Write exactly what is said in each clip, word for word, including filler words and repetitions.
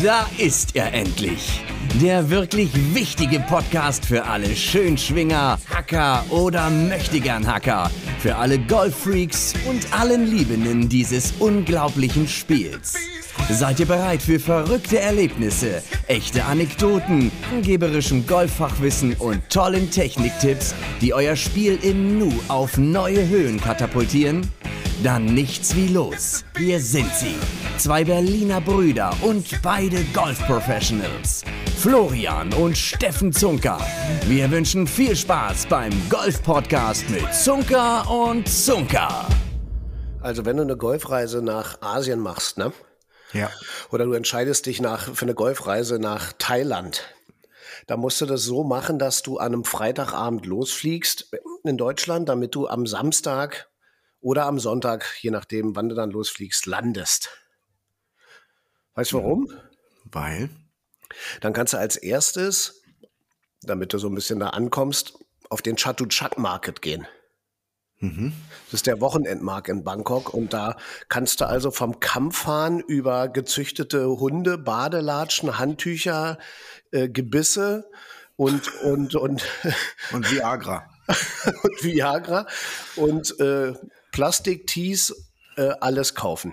Da ist er endlich. Der wirklich wichtige Podcast für alle Schönschwinger, Hacker oder Möchtegern-Hacker. Für alle Golffreaks und allen Liebenden dieses unglaublichen Spiels. Seid ihr bereit für verrückte Erlebnisse, echte Anekdoten, angeberischem Golffachwissen und tollen Techniktipps, die euer Spiel im Nu auf neue Höhen katapultieren? Dann nichts wie los. Hier sind sie. Zwei Berliner Brüder und beide Golf-Professionals. Florian und Steffen Zunker. Wir wünschen viel Spaß beim Golf-Podcast mit Zunker und Zunker. Also wenn du eine Golfreise nach Asien machst, ne? Ja. Oder du entscheidest dich nach, für eine Golfreise nach Thailand, da musst du das so machen, dass du an einem Freitagabend losfliegst in Deutschland, damit du am Samstag oder am Sonntag, je nachdem, wann du dann losfliegst, landest. Weißt du warum? Weil? Dann kannst du als erstes, damit du so ein bisschen da ankommst, auf den Chatuchak Market gehen. Mhm. Das ist der Wochenendmarkt in Bangkok und da kannst du also vom Kampfhahn über gezüchtete Hunde, Badelatschen, Handtücher, äh, Gebisse und und und Und Viagra. und Viagra und äh, Plastiktees äh, alles kaufen.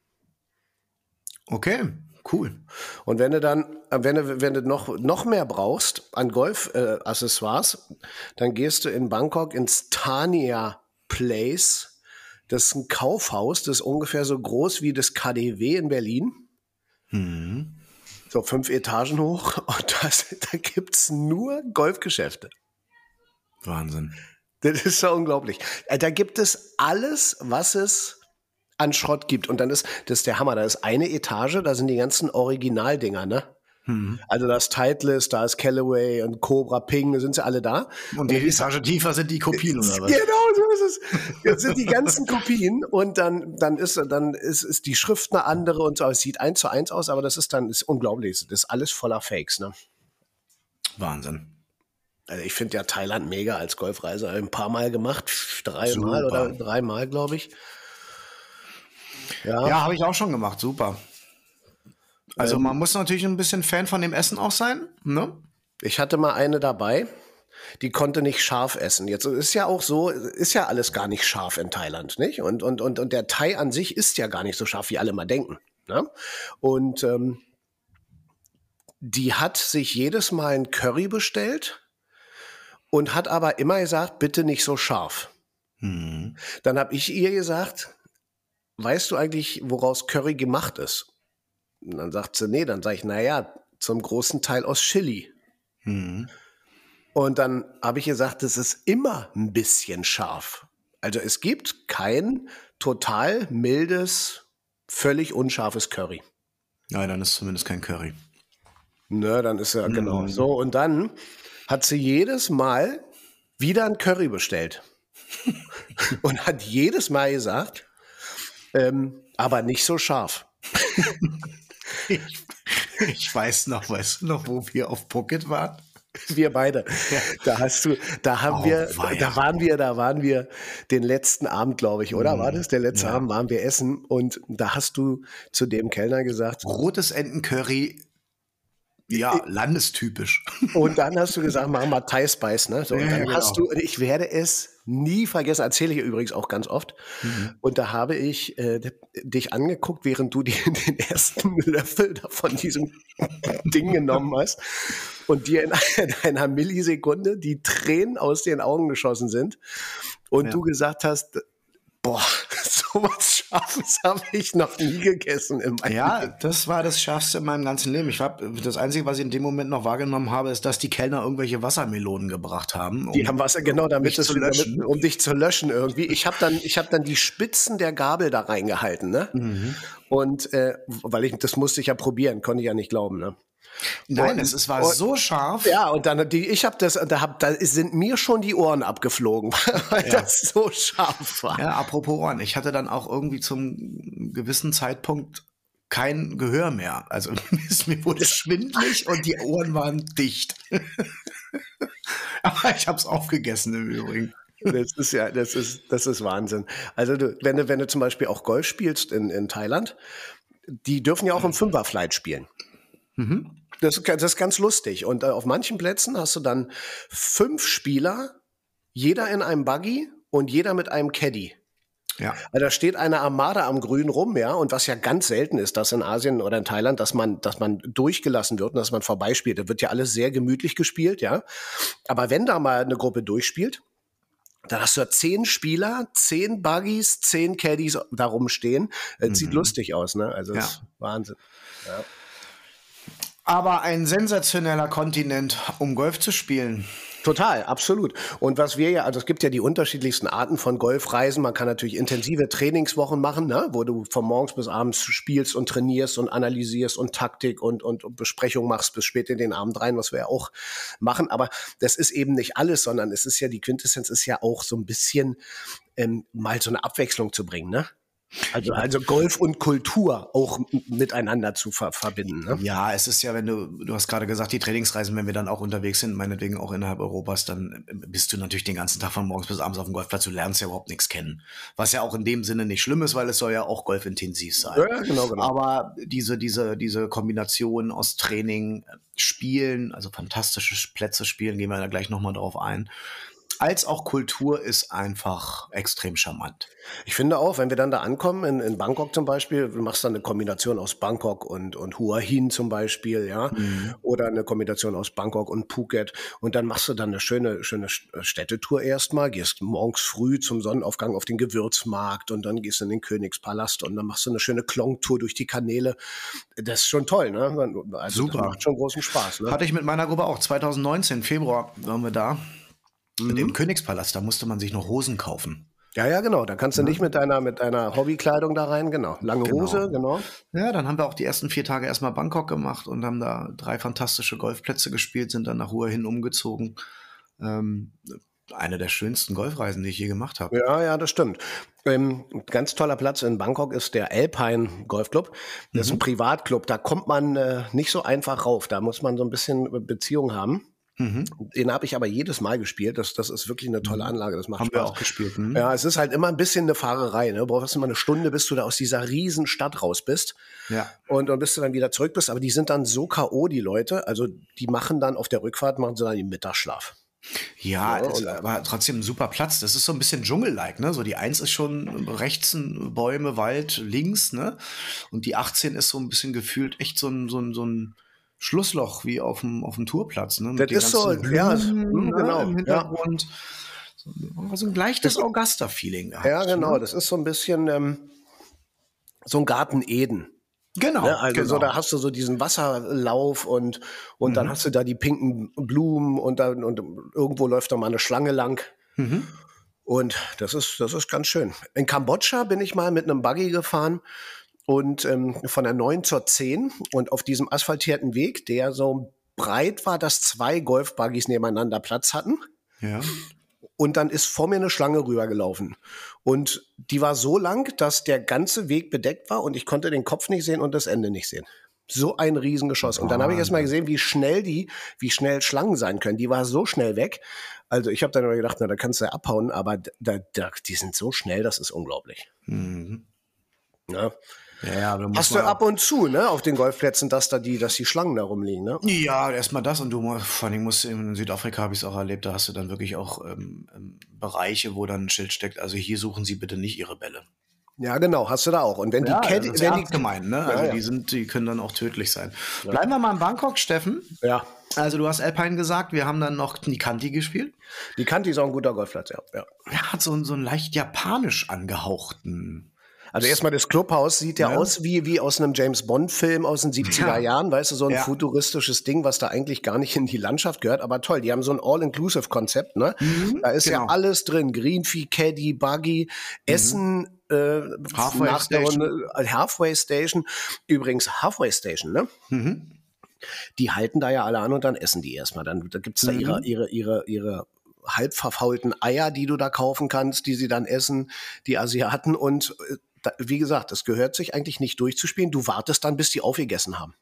Okay, cool. Und wenn du dann, wenn du, wenn du noch, noch mehr brauchst an Golf-Accessoires, äh, dann gehst du in Bangkok ins Thania Place. Das ist ein Kaufhaus, das ist ungefähr so groß wie das K D W in Berlin. Mhm. So fünf Etagen hoch. Und das, da gibt es nur Golfgeschäfte. Wahnsinn. Das ist so unglaublich. Da gibt es alles, was es an Schrott gibt. Und dann ist, das ist der Hammer, da ist eine Etage, da sind die ganzen Originaldinger, ne? Mhm. Also da ist Titleist, da ist Callaway und Cobra Ping, da sind sie alle da. Und die Etage tiefer sind die Kopien, oder was? Genau, so ist es. Jetzt sind die ganzen Kopien und dann, dann, ist, dann ist, ist die Schrift eine andere und so. Es sieht eins zu eins aus, aber das ist dann ist unglaublich. Das ist alles voller Fakes, ne? Wahnsinn. Also ich finde ja Thailand mega als Golfreise. Ein paar Mal gemacht, dreimal oder dreimal, glaube ich. Ja, ja habe ich auch schon gemacht, super. Also ähm, man muss natürlich ein bisschen Fan von dem Essen auch sein, ne? Ich hatte mal eine dabei, die konnte nicht scharf essen. Jetzt ist ja auch so, ist ja alles gar nicht scharf in Thailand, nicht? Und, und, und, und der Thai an sich ist ja gar nicht so scharf, wie alle mal denken. Ne? Und ähm, die hat sich jedes Mal ein Curry bestellt und hat aber immer gesagt, bitte nicht so scharf. Mhm. Dann habe ich ihr gesagt, weißt du eigentlich, woraus Curry gemacht ist? Und dann sagt sie, nee, dann sage ich, naja, zum großen Teil aus Chili. Mhm. Und dann habe ich gesagt, das ist immer ein bisschen scharf. Also es gibt kein total mildes, völlig unscharfes Curry. Ja, dann ist zumindest kein Curry. Ne, dann ist ja Mhm. genau so. Und dann hat sie jedes Mal wieder ein Curry bestellt. Und hat jedes Mal gesagt, ähm, aber nicht so scharf. Ich, ich weiß noch, weißt du noch, wo wir auf Phuket waren? Wir beide. Ja. Da hast du, da haben Oh, wir, weia. da waren wir, da waren wir den letzten Abend, glaube ich, oder? War das der letzte Ja. Abend, waren wir essen und da hast du zu dem Kellner gesagt, Rotes Entencurry, ja, landestypisch. und dann hast du gesagt, mach mal Thai Spice, ne? So, und Ja, dann genau. hast du, ich werde es nie vergessen, erzähle ich übrigens auch ganz oft. Mhm. Und da habe ich äh, dich angeguckt, während du die, den ersten Löffel da von diesem Ding genommen hast und dir in einer Millisekunde die Tränen aus den Augen geschossen sind und Ja. du gesagt hast, boah, sowas Scharfes habe ich noch nie gegessen in meinem Ja, Leben. das war das Schärfste in meinem ganzen Leben. Ich hab, das Einzige, was ich in dem Moment noch wahrgenommen habe, ist, dass die Kellner irgendwelche Wassermelonen gebracht haben. Die um haben Wasser, genau, damit mich es, zu löschen. damit, um dich zu löschen irgendwie. Ich habe dann, ich habe dann die Spitzen der Gabel da reingehalten, ne? Mhm. Und äh, weil ich, das musste ich ja probieren, konnte ich ja nicht glauben, ne? Nein, Und- es, es war und- so scharf. Ja, und dann die, ich habe das, da, hab, da sind mir schon die Ohren abgeflogen, weil Ja. das so scharf war. Ja, apropos Ohren. Ich hatte dann auch irgendwie zum gewissen Zeitpunkt kein Gehör mehr. Also mir wurde schwindelig und die Ohren waren dicht. Aber ich habe es aufgegessen im Übrigen. Das ist ja, das ist, das ist Wahnsinn. Also du, wenn du, wenn du zum Beispiel auch Golf spielst in, in Thailand, die dürfen ja auch im Fünferflight spielen. Mhm. Das ist, das ist ganz lustig. Und äh, auf manchen Plätzen hast du dann fünf Spieler, jeder in einem Buggy und jeder mit einem Caddy. Ja. Also da steht eine Armada am Grün rum, ja, und was ja ganz selten ist, dass in Asien oder in Thailand, dass man, dass man durchgelassen wird und dass man vorbeispielt. Da wird ja alles sehr gemütlich gespielt, ja. Aber wenn da mal eine Gruppe durchspielt, dann hast du ja zehn Spieler, zehn Buggies, zehn Caddies da rumstehen. Das Mhm. sieht lustig aus, ne? Also das Ja. ist Wahnsinn. Ja. Aber ein sensationeller Kontinent, um Golf zu spielen. Total, absolut. Und was wir ja, also es gibt ja die unterschiedlichsten Arten von Golfreisen. Man kann natürlich intensive Trainingswochen machen, ne, wo du von morgens bis abends spielst und trainierst und analysierst und Taktik und, und, und Besprechung machst bis spät in den Abend rein, was wir ja auch machen. Aber das ist eben nicht alles, sondern es ist ja, die Quintessenz ist ja auch so ein bisschen ähm, mal so eine Abwechslung zu bringen, ne? Also, also Golf und Kultur auch m- miteinander zu ver verbinden. Ne? Ja, es ist ja, wenn du, du hast gerade gesagt, die Trainingsreisen, wenn wir dann auch unterwegs sind, meinetwegen auch innerhalb Europas, dann bist du natürlich den ganzen Tag von morgens bis abends auf dem Golfplatz, du lernst ja überhaupt nichts kennen. Was ja auch in dem Sinne nicht schlimm ist, weil es soll ja auch golfintensiv sein. Ja, genau, genau. Aber diese, diese, diese Kombination aus Training, Spielen, also fantastische Plätze spielen, gehen wir da gleich nochmal drauf ein, als auch Kultur ist einfach extrem charmant. Ich finde auch, wenn wir dann da ankommen, in, in Bangkok zum Beispiel, du machst dann eine Kombination aus Bangkok und, und Hua Hin zum Beispiel, ja, Mhm. oder eine Kombination aus Bangkok und Phuket und dann machst du dann eine schöne, schöne Städtetour erstmal, gehst morgens früh zum Sonnenaufgang auf den Gewürzmarkt und dann gehst du in den Königspalast und dann machst du eine schöne Klong-Tour durch die Kanäle. Das ist schon toll, ne? Also Super. Das macht schon großen Spaß, ne? Hatte ich mit meiner Gruppe auch. zwanzig neunzehn, Februar, waren wir da. Mit Mhm. dem Königspalast, da musste man sich noch Hosen kaufen. Ja, ja, genau. Da kannst du nicht mit deiner, mit deiner Hobbykleidung da rein, genau. Lange Genau. Hose, genau. Ja, dann haben wir auch die ersten vier Tage erstmal Bangkok gemacht und haben da drei fantastische Golfplätze gespielt, sind dann nach Hua Hin umgezogen. Ähm, eine der schönsten Golfreisen, die ich je gemacht habe. Ja, ja, das stimmt. Ähm, ein ganz toller Platz in Bangkok ist der Alpine Golfclub. Das ist ein Privatclub. Da kommt man äh, nicht so einfach rauf. Da muss man so ein bisschen Beziehung haben. Mhm. Den habe ich aber jedes Mal gespielt. Das, das ist wirklich eine tolle Anlage. Das macht Haben Spaß. wir auch gespielt. Mhm. Ja, es ist halt immer ein bisschen eine Fahrerei. Ne? Du brauchst immer eine Stunde, bis du da aus dieser riesen Stadt raus bist. Ja. Und dann bis du dann wieder zurück bist. Aber die sind dann so K O, die Leute. Also die machen dann auf der Rückfahrt, machen sie dann den Mittagsschlaf. Ja, Ja, es und- war trotzdem ein super Platz. Das ist so ein bisschen Dschungel-like, ne? So die eins ist schon rechts ein Bäume, Wald, links, ne? Und die achtzehn ist so ein bisschen gefühlt echt so ein, so ein, so ein Schlussloch wie auf dem, auf dem Tourplatz, ne? Mit Das den ist so, ganzen ja, Blumen, hm, ne? genau, Im ja. Hintergrund. So, so ein leichtes Augusta-Feeling gehabt. Ja, genau. Ne? Das ist so ein bisschen ähm, so ein Garten Eden. Genau. Ne? Also genau. so, da hast du so diesen Wasserlauf und, und dann hast du da die pinken Blumen und, dann, und irgendwo läuft da mal eine Schlange lang. Mhm. Und das ist, das ist ganz schön. In Kambodscha bin ich mal mit einem Buggy gefahren und ähm, von der neun zur zehn und auf diesem asphaltierten Weg, der so breit war, dass zwei Golfbuggys nebeneinander Platz hatten. Ja. Und dann ist vor mir eine Schlange rübergelaufen. Und die war so lang, dass der ganze Weg bedeckt war und ich konnte den Kopf nicht sehen und das Ende nicht sehen. So ein Riesengeschoss. Und dann habe ich erst mal gesehen, wie schnell die, wie schnell Schlangen sein können. Die war so schnell weg. Also ich habe dann immer gedacht, na, da kannst du ja abhauen, aber da, da, die sind so schnell, das ist unglaublich. Mhm. Ja. Ja, ja, aber da muss Hast du man ab und zu, ne, auf den Golfplätzen, dass da die, dass die Schlangen da rumliegen, ne? Ja, erstmal das und du mu- vor allem musst du in Südafrika habe ich es auch erlebt, da hast du dann wirklich auch ähm, ähm, Bereiche, wo dann ein Schild steckt, also hier suchen Sie bitte nicht Ihre Bälle. Ja, genau, hast du da auch. Und wenn die Caddy, das ist wenn ernst die, gemeint, ne? Also ja. die sind, die können dann auch tödlich sein. Bleiben wir mal in Bangkok, Steffen. ja, Also du hast Alpine gesagt, wir haben dann noch Nikanti gespielt. die Kanti ist auch ein guter Golfplatz, ja. ja. Er hat so, einen- so einen leicht japanisch angehauchten. Also erstmal das Clubhaus sieht ja, Ja. aus wie, wie aus einem James-Bond-Film aus den siebziger Ja. Jahren, weißt du, so ein Ja. futuristisches Ding, was da eigentlich gar nicht in die Landschaft gehört, aber toll, die haben so ein All-Inclusive-Konzept, ne? Da ist ja genau. alles drin, Greenfee, Caddy, Buggy, Essen, äh, Halfway nach der Station. Runde, äh, Halfway Station, übrigens Halfway Station, ne? Mhm. Die halten da ja alle an und dann essen die erstmal, dann da gibt's da Mhm. ihre, ihre, ihre, ihre halb verfaulten Eier, die du da kaufen kannst, die sie dann essen, die Asiaten und äh, da, wie gesagt, es gehört sich eigentlich nicht durchzuspielen. Du wartest dann, bis die aufgegessen haben.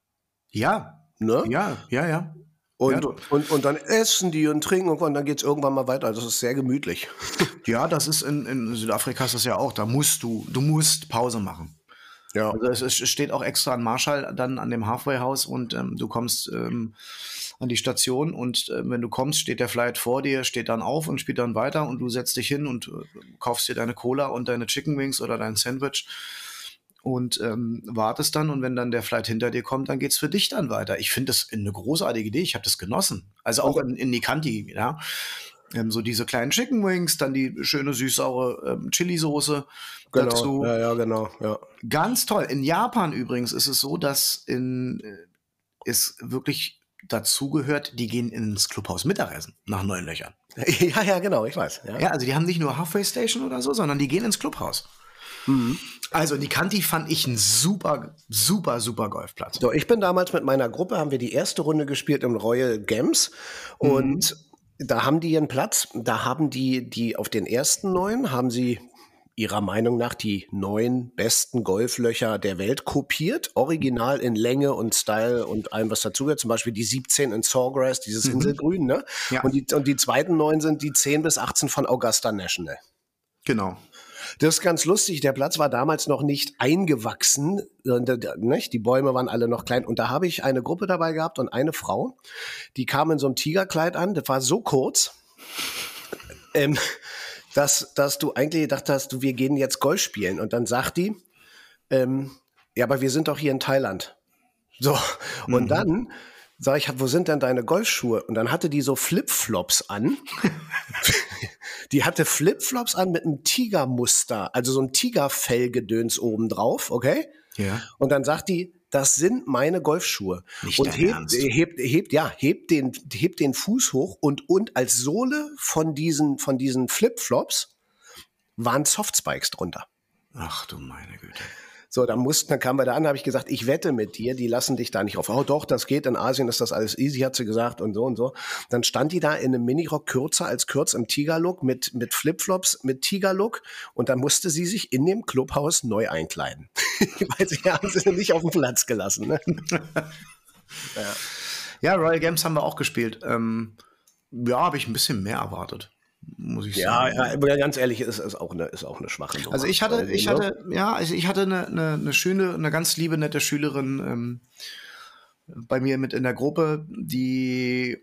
Ja, Ne? ja, ja, ja. Und, Ja, du- und, und dann essen die und trinken und dann geht's irgendwann mal weiter. Das ist sehr gemütlich. Ja, das ist in, in Südafrika ist das ja auch. Da musst du, du musst Pause machen. Ja. Also es, es steht auch extra ein Marschall dann an dem Halfway-Haus und ähm, du kommst ähm, an die Station und äh, wenn du kommst, steht der Flight vor dir, steht dann auf und spielt dann weiter und du setzt dich hin und äh, kaufst dir deine Cola und deine Chicken Wings oder dein Sandwich und ähm, wartest dann und wenn dann der Flight hinter dir kommt, dann geht's für dich dann weiter. Ich finde das eine großartige Idee, ich habe das genossen. Also auch in, in Nikanti, ja. Ähm, so diese kleinen Chicken Wings, dann die schöne süß-saure ähm, Chili-Soße Genau. dazu. Ja, ja, genau. Ja. Ganz toll. In Japan übrigens ist es so, dass in, äh, es wirklich dazugehört, die gehen ins Clubhaus Mittagessen nach neun Löchern. ja, ja, genau, ich weiß. Ja. Ja, also die haben nicht nur Halfway Station oder so, sondern die gehen ins Clubhaus. Mhm. Also Nikanti fand ich ein super, super, super Golfplatz. So, ich bin damals mit meiner Gruppe, haben wir die erste Runde gespielt im Royal Gems und mhm. da haben die einen Platz, da haben die, die auf den ersten neun, haben sie ihrer Meinung nach die neun besten Golflöcher der Welt kopiert, original in Länge und Style und allem, was dazugehört. Zum Beispiel die siebzehn in Sawgrass, dieses mhm. Inselgrün, ne? Ja. Und, die, und die zweiten neun sind die zehn bis achtzehn von Augusta National. Genau. Das ist ganz lustig. Der Platz war damals noch nicht eingewachsen. Die Bäume waren alle noch klein. Und da habe ich eine Gruppe dabei gehabt und eine Frau, die kam in so einem Tigerkleid an. Das war so kurz, ähm, dass, dass du eigentlich gedacht hast, wir gehen jetzt Golf spielen. Und dann sagt die, ähm, ja, aber wir sind doch hier in Thailand. So, und mhm. dann sag ich, wo sind denn deine Golfschuhe? Und dann hatte die so Flipflops an. Die hatte Flipflops an mit einem Tigermuster, also so ein Tigerfellgedöns oben drauf, okay? Ja. Und dann sagt die, das sind meine Golfschuhe. Nicht und dein hebt, Ernst. hebt, hebt, ja, hebt den, hebt den Fuß hoch und, und als Sohle von diesen, von diesen Flipflops waren Softspikes drunter. Ach du meine Güte. So, dann mussten, dann kamen wir da an, habe ich gesagt, ich wette mit dir, die lassen dich da nicht auf. Oh doch, das geht, in Asien ist das alles easy, hat sie gesagt und so und so. Dann stand die da in einem Minirock kürzer als kürz im Tigerlook mit, mit Flipflops, mit Tigerlook und dann musste sie sich in dem Clubhaus neu einkleiden. Weil sie haben sie nicht auf den Platz gelassen. Ne? ja. ja, Royal Games haben wir auch gespielt. Ähm, ja, habe ich ein bisschen mehr erwartet. Muss ich ja, sagen. Ja, ganz ehrlich, ist, ist, auch eine, ist auch eine schwache Nummer. Also ich hatte, ich hatte, ja, also ich hatte eine, eine, eine schöne, eine ganz liebe, nette Schülerin ähm, bei mir mit in der Gruppe, die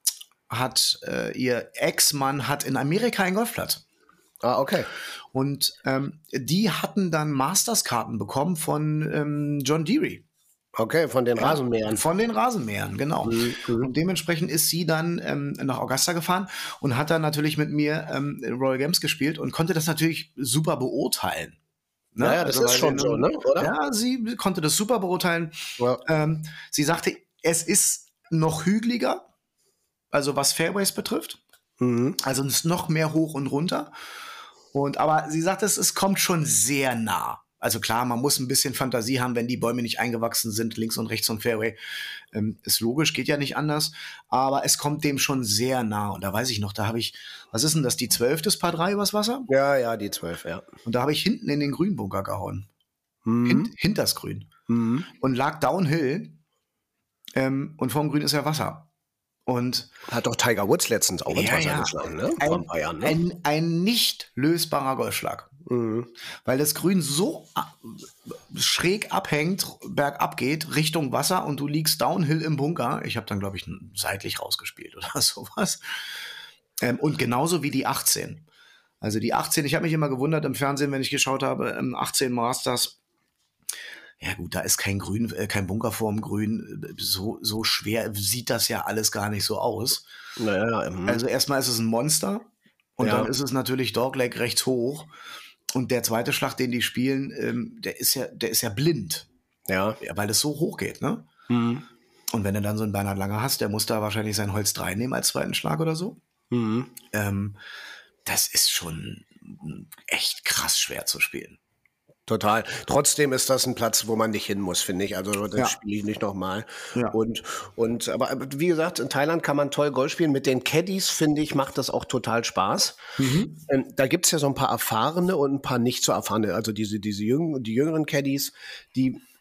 hat, äh, ihr Ex-Mann hat in Amerika einen Golfplatz. Ah, okay. Und ähm, die hatten dann Masters-Karten bekommen von ähm, John Deere. Okay, von den ja, Rasenmähern. Von den Rasenmähern, genau. Mhm. Und dementsprechend ist sie dann ähm, nach Augusta gefahren und hat dann natürlich mit mir ähm, Royal Games gespielt und konnte das natürlich super beurteilen. Ne? Naja, das also, ist schon so, ne? Oder? Ja, sie konnte das super beurteilen. Ja. Ähm, sie sagte, es ist noch hügeliger, also was Fairways betrifft. Mhm. Also es ist noch mehr hoch und runter. Und aber sie sagte, es, es kommt schon sehr nah. Also klar, man muss ein bisschen Fantasie haben, wenn die Bäume nicht eingewachsen sind, links und rechts vom Fairway. Ähm, ist logisch, geht ja nicht anders. Aber es kommt dem schon sehr nah. Und da weiß ich noch, da habe ich, was ist denn das, die zwölf des Paar drei übers Wasser? Ja, ja, die zwölf, ja. Und da habe ich hinten in den Grünbunker gehauen. Mhm. Hint, hinters Grün. Mhm. Und lag downhill. Ähm, und vorm Grün ist ja Wasser. Und hat doch Tiger Woods letztens auch ins ja, Wasser ja. geschlagen, ne? Ein, Vor ein paar Jahren, ne? ein, ein nicht lösbarer Golfschlag. Mhm. Weil das Grün so schräg abhängt, bergab geht, Richtung Wasser und du liegst downhill im Bunker. Ich habe dann, glaube ich, seitlich rausgespielt oder sowas. Ähm, und genauso wie die achtzehn. Also die achtzehn, ich habe mich immer gewundert im Fernsehen, wenn ich geschaut habe, ähm, achtzehn Masters. Ja gut, da ist kein Grün, äh, kein Bunker vorm Grün. So, so schwer sieht das ja alles gar nicht so aus. Naja, mhm. Also erstmal ist es ein Monster und ja. Dann ist es natürlich Dogleg rechts hoch. Und der zweite Schlag, den die spielen, ähm, der ist ja, der ist ja blind. Ja. ja weil es so hoch geht, ne? Mhm. Und wenn du dann so einen Bernhard Langer hast, der muss da wahrscheinlich sein Holz drei nehmen als zweiten Schlag oder so. Mhm. Ähm, das ist schon echt krass schwer zu spielen. Total. Trotzdem ist das ein Platz, wo man nicht hin muss, finde ich. Also das ja. spiele ich nicht nochmal. Ja. Und, und, aber wie gesagt, in Thailand kann man toll Golf spielen. Mit den Caddies, finde ich, macht das auch total Spaß. Mhm. Da gibt es ja so ein paar erfahrene und ein paar nicht so erfahrene. Also diese, diese jüng, die jüngeren Caddies, die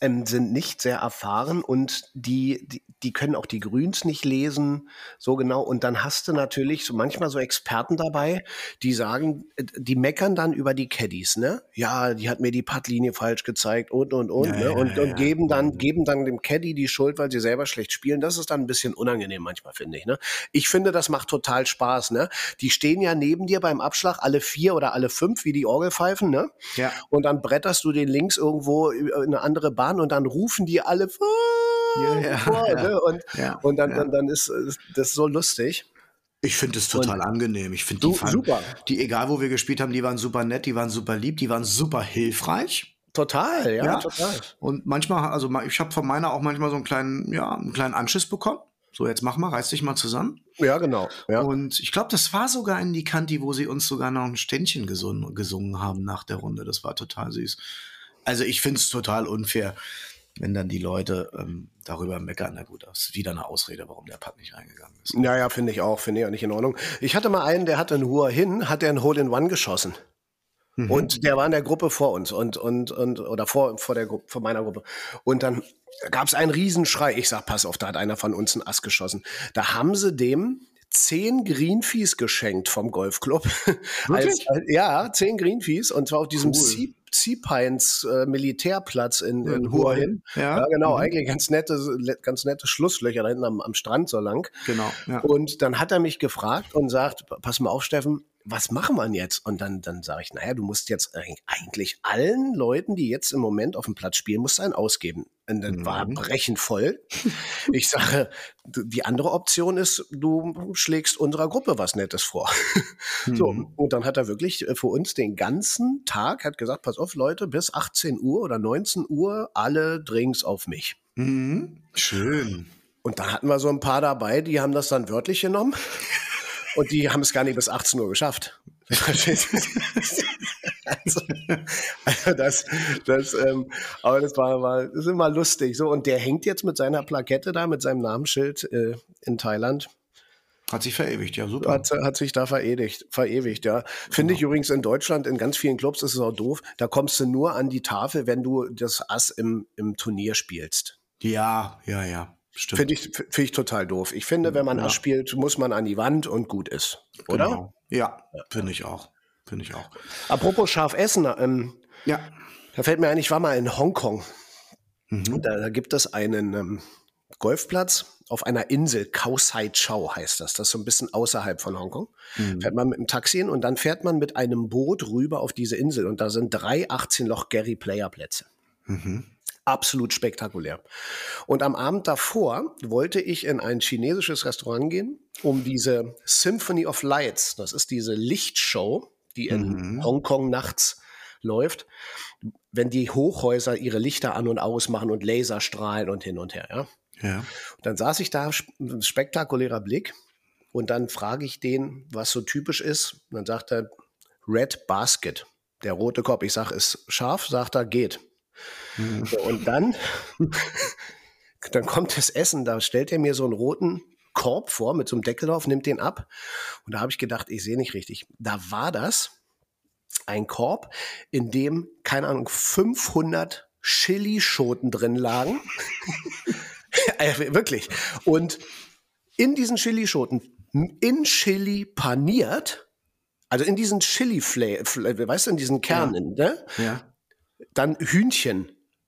ähm, sind nicht sehr erfahren und die, die, die können auch die Grüns nicht lesen, so genau. Und dann hast du natürlich so manchmal so Experten dabei, die sagen, äh, die meckern dann über die Caddies, ne? Ja, die hat mir die Puttlinie falsch gezeigt und, und, und, Ja, ne? ja, Und, ja, und ja. geben dann, geben dann dem Caddy die Schuld, weil sie selber schlecht spielen. Das ist dann ein bisschen unangenehm manchmal, finde ich, ne? Ich finde, das macht total Spaß, ne? Die stehen ja neben dir beim Abschlag, alle vier oder alle fünf, wie die Orgelpfeifen, ne? Ja. Und dann bretterst du den links irgendwo in eine andere Bahn und dann rufen die alle vor, Ja, ja, vor, ja. ne? Und, Ja, und dann, ja. und dann ist ist das so lustig. Ich finde es total angenehm. Ich finde die Du- fand, super. Die, egal wo wir gespielt haben, die waren super nett, die waren super lieb, die waren super hilfreich. Total, ja, Ja. total. Und manchmal, also ma- ich habe von meiner auch manchmal so einen kleinen, ja, einen kleinen Anschiss bekommen. So, jetzt mach mal, reiß dich mal zusammen. Ja, genau. Ja. Und ich glaube, das war sogar in die Kanti, wo sie uns sogar noch ein Ständchen gesungen, gesungen haben nach der Runde. Das war total süß. Also ich finde es total unfair, wenn dann die Leute ähm, darüber meckern. Na gut, das ist wieder eine Ausrede, warum der Putt nicht reingegangen ist. Ja, ja, finde ich auch, finde ich auch nicht in Ordnung. Ich hatte mal einen, der hatte in Hua Hin, hat der ein Hole-in-One geschossen. Mhm. Und der war in der Gruppe vor uns und, und, und oder vor, vor der Gruppe, vor meiner Gruppe. Und dann gab es einen Riesenschrei. Ich sag, pass auf, da hat einer von uns einen Ass geschossen. Da haben sie dem zehn Greenfees geschenkt vom Golfclub. Wirklich? Als, ja, zehn Greenfees und zwar auf diesem Cool. Sea, Sea Pines äh, Militärplatz in, Ja, in in Hua Hua Hin. Hin. Ja, Ja. genau, Mhm. eigentlich ganz nette, ganz nette Schlusslöcher da hinten am, am Strand so lang. Genau, ja. Und dann hat er mich gefragt und sagt, pass mal auf, Steffen, was machen wir denn jetzt? Und dann, dann sage ich, naja, du musst jetzt eigentlich allen Leuten, die jetzt im Moment auf dem Platz spielen, musst du einen ausgeben. Und dann Mhm. war brechend voll. Ich sage, die andere Option ist, du schlägst unserer Gruppe was Nettes vor. So, Mhm. und dann hat er wirklich für uns den ganzen Tag, hat gesagt, pass auf, Leute, bis achtzehn Uhr oder neunzehn Uhr alle Drinks auf mich. Mhm. Schön. Und dann hatten wir so ein paar dabei, die haben das dann wörtlich genommen. Und die haben es gar nicht bis achtzehn Uhr geschafft. also, also das, das, ähm, aber das war, war, das ist immer lustig. So, und der hängt jetzt mit seiner Plakette da, mit seinem Namensschild äh, in Thailand. Hat sich verewigt, ja, super. Hat, hat sich da verewigt, verewigt, ja. Finde ich übrigens in Deutschland, in ganz vielen Clubs ist es auch doof. Da kommst du nur an die Tafel, wenn du das Ass im, im Turnier spielst. Ja, ja, ja. Stimmt. Finde ich, finde ich total doof. Ich finde, wenn man Ja. Ass spielt, muss man an die Wand und gut ist. Oder? Genau. Ja, finde ich auch. Finde ich auch. Apropos scharf essen, ähm, Ja. da fällt mir ein, ich war mal in Hongkong. Mhm. Da, da gibt es einen ähm, Golfplatz auf einer Insel, Khao Sai Chau heißt das. Das ist so ein bisschen außerhalb von Hongkong. Mhm. Fährt man mit dem Taxi hin und dann fährt man mit einem Boot rüber auf diese Insel. Und da sind drei achtzehn-Loch-Gary-Player-Plätze. Mhm. Absolut spektakulär. Und am Abend davor wollte ich in ein chinesisches Restaurant gehen, um diese Symphony of Lights, das ist diese Lichtshow, die in Mhm. Hongkong nachts läuft, wenn die Hochhäuser ihre Lichter an und aus machen und Laserstrahlen und hin und her. Ja? Ja. Und dann saß ich da, sp- spektakulärer Blick, und dann frage ich den, was so typisch ist. Und dann sagt er, Red Basket, der rote Korb. Ich sage, ist scharf, sagt er, geht. Mhm. So, und dann, dann kommt das Essen, da stellt er mir so einen roten Korb vor mit so einem Deckel drauf, nimmt den ab. Und da habe ich gedacht, ich sehe nicht richtig. Da war das ein Korb, in dem, keine Ahnung, fünfhundert Chilischoten drin lagen. äh, wirklich. Und in diesen Chilischoten, in Chili paniert, also in diesen Chili-Flavor, weißt du, in diesen Kernen, ne? Ja. Dann Hühnchen